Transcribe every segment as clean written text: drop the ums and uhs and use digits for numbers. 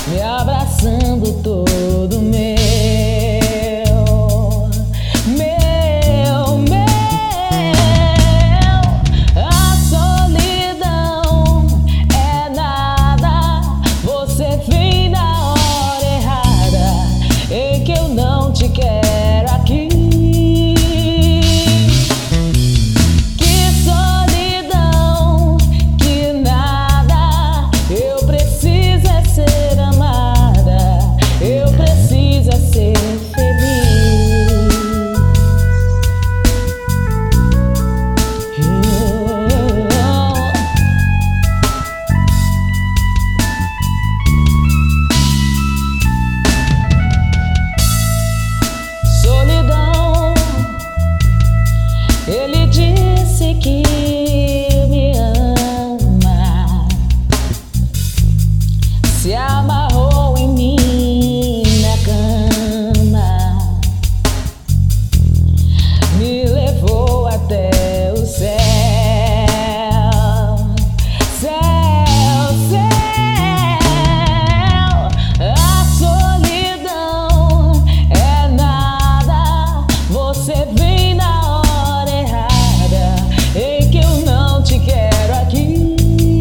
me abraçando todo meu. A solidão é nada, você vem na hora errada, em que eu não te quero aqui. Que solidão, que nada, eu preciso é ser amada, eu preciso é ser feliz. Solidão, ele disse que me ama, se amarrou em mim na cama, me levou até o céu. Céu, céu. A solidão é nada, você vem na hora errada, em que eu não te quero aqui.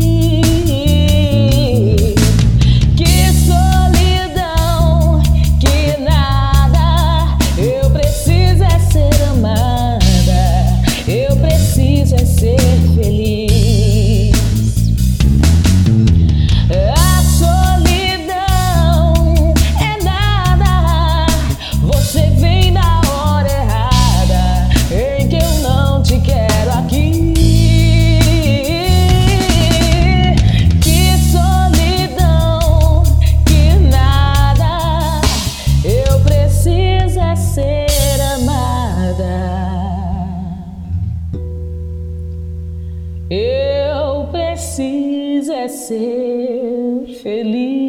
Que solidão, que nada, eu preciso é ser amada, eu preciso é ser feliz. A solidão é nada, você vem na hora errada, em que eu não te quero aqui. Que solidão, que nada, eu preciso é ser amada, eu preciso é ser feliz.